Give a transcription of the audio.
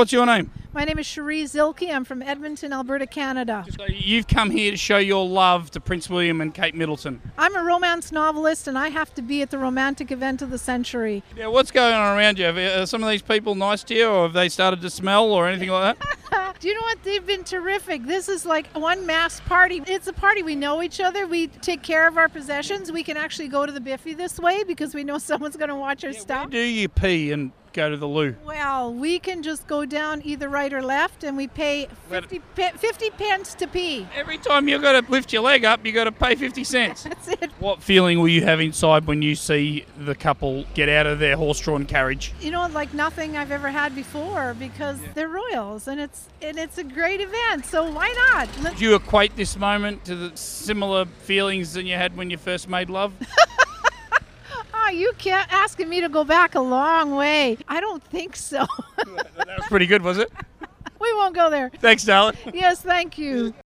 What's your name? My name is Cherie Zilke. I'm from Edmonton, Alberta, Canada. So you've come here to show your love to Prince William and Kate Middleton. I'm a romance novelist, and I have to be at the romantic event of the century. Yeah, what's going on around you? Are some of these people nice to you, or have they started to smell or anything like that? Do you know what? They've been terrific. This is like one mass party. It's a party. We know each other. We take care of our possessions. We can actually go to the Biffy this way because we know someone's going to watch our Where stuff. do you pee and go to the loo? Well, we can just go down either right or left, and we pay 50 pence to pee. Every time you've got to lift your leg up, you've got to pay 50 cents. That's it. What feeling will you have inside when you see the couple get out of their horse-drawn carriage? You know, like nothing I've ever had before because they're royals, and it's a great event. So why not? Do you equate this moment to the similar feelings than you had when you first made love? Oh, you can't asking me to go back a long way. I don't think so. That was pretty good, was it? We won't go there. Thanks, darling. Yes, thank you.